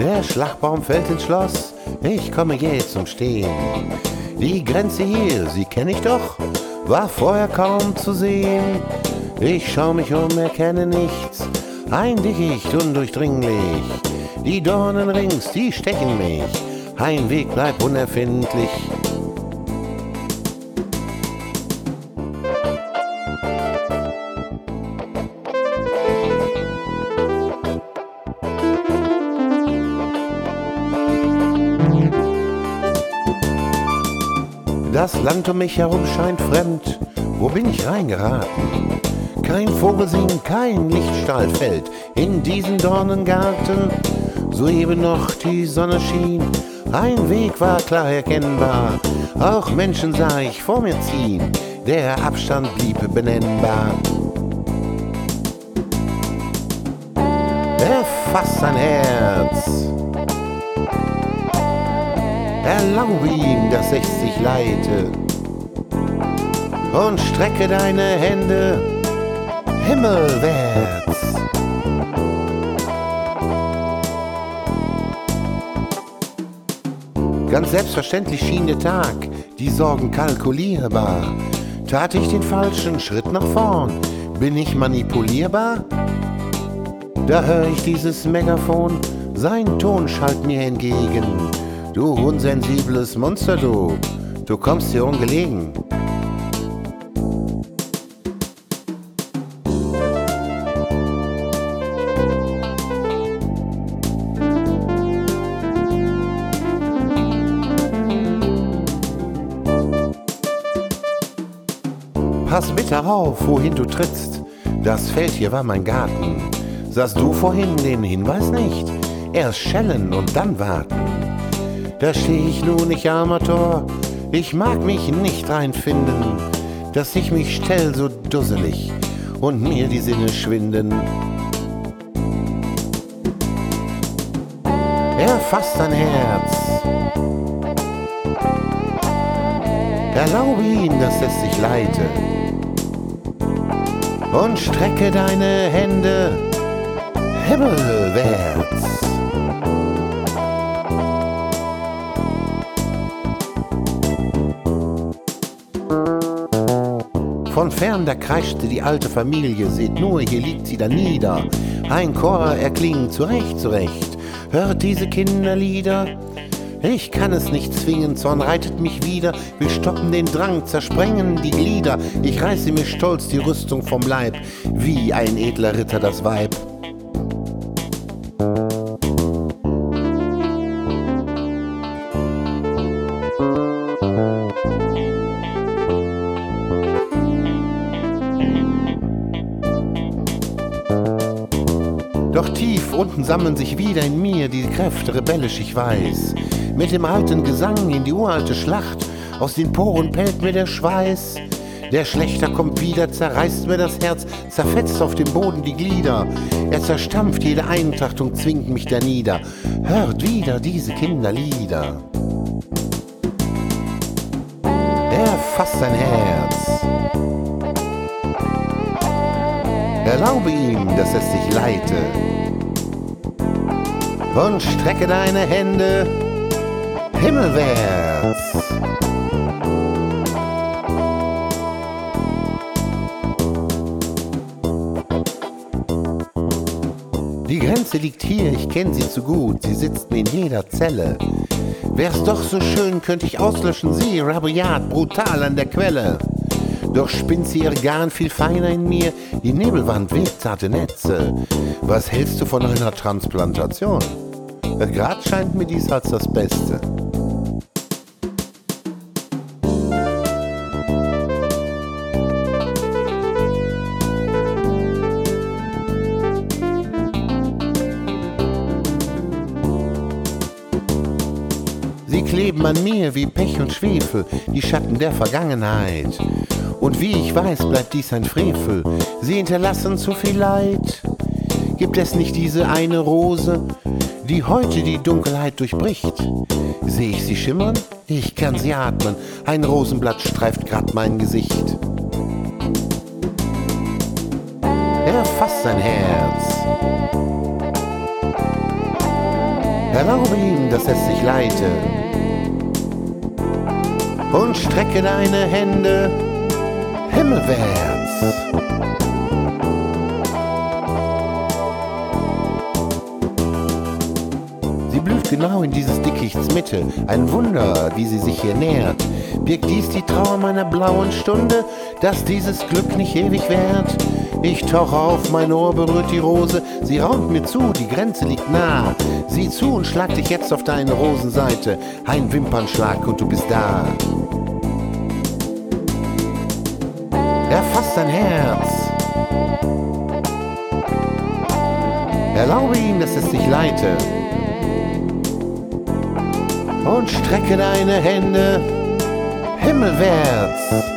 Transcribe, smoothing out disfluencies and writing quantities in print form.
Der Schlagbaum fällt ins Schloss, ich komme jetzt zum Stehen. Die Grenze hier, sie kenn ich doch, war vorher kaum zu sehen. Ich schau mich um, erkenne nichts, ein Dickicht undurchdringlich. Die Dornen rings, die stechen mich, ein Weg bleibt unerfindlich. Das Land um mich herum scheint fremd, wo bin ich reingeraten? Kein Vogel singt, kein Lichtstrahl fällt in diesen Dornengarten. Soeben noch die Sonne schien, ein Weg war klar erkennbar. Auch Menschen sah ich vor mir ziehen, der Abstand blieb benennbar. Erfasst sein Herz, erlaube ihm, dass ich dich leite, und strecke deine Hände himmelwärts. Ganz selbstverständlich schien der Tag, die Sorgen kalkulierbar. Tat ich den falschen Schritt nach vorn, bin ich manipulierbar? Da hör ich dieses Megafon, sein Ton schallt mir entgegen. Du unsensibles Monster, du kommst hier ungelegen. Pass bitte auf, wohin du trittst, das Feld hier war mein Garten. Sahst du vorhin den Hinweis nicht? Erst schellen und dann warten. Da steh ich nun, ich armer Tor, ich mag mich nicht reinfinden, dass ich mich stell so dusselig und mir die Sinne schwinden. Erfass dein Herz, erlaube ihm, dass es dich leite, und strecke deine Hände himmelwärts. Von fern, da kreischte die alte Familie, seht nur, hier liegt sie da nieder. Ein Chor erklingt, zurecht, zurecht, hört diese Kinderlieder. Ich kann es nicht zwingen, Zorn reitet mich wieder, will stoppen den Drang, zersprengen die Glieder. Ich reiße mir stolz die Rüstung vom Leib, wie ein edler Ritter das Weib. Doch tief unten sammeln sich wieder in mir die Kräfte rebellisch, ich weiß. Mit dem alten Gesang in die uralte Schlacht, aus den Poren pellt mir der Schweiß. Der Schlächter kommt wieder, zerreißt mir das Herz, zerfetzt auf dem Boden die Glieder. Er zerstampft jede Eintracht und zwingt mich danieder. Hört wieder diese Kinderlieder. Erfasst sein Herz, erlaube ihm, dass es dich leite, und strecke deine Hände himmelwärts. Die Grenze liegt hier, ich kenn sie zu gut, sie sitzt mir in jeder Zelle. Wär's doch so schön, könnte ich auslöschen sie, rabiat, brutal an der Quelle. Doch spinnt sie ihr Garn viel feiner in mir, die Nebelwand webt zarte Netze. Was hältst du von einer Transplantation? Grad scheint mir dies als das Beste. Sie kleben an mir wie Pech und Schwefel, die Schatten der Vergangenheit. Und wie ich weiß, bleibt dies ein Frevel, sie hinterlassen zu viel Leid. Gibt es nicht diese eine Rose, die heute die Dunkelheit durchbricht? Seh ich sie schimmern? Ich kann sie atmen, ein Rosenblatt streift grad mein Gesicht. Erfasst sein Herz, Erlaube ihm, dass es sich leite. Und strecke deine Hände himmelwärts. Sie blüht genau in dieses Dickichts Mitte. Ein Wunder, wie sie sich hier nährt. Birgt dies die Trauer meiner blauen Stunde, dass dieses Glück nicht ewig währt? Ich tauche auf, mein Ohr berührt die Rose. Sie raunt mir zu, die Grenze liegt nah. Sieh zu und schlag dich jetzt auf deine Rosenseite. Ein Wimpernschlag und du bist da. Erfass dein Herz. Erlaube ihm, dass es dich leite. Und strecke deine Hände himmelwärts.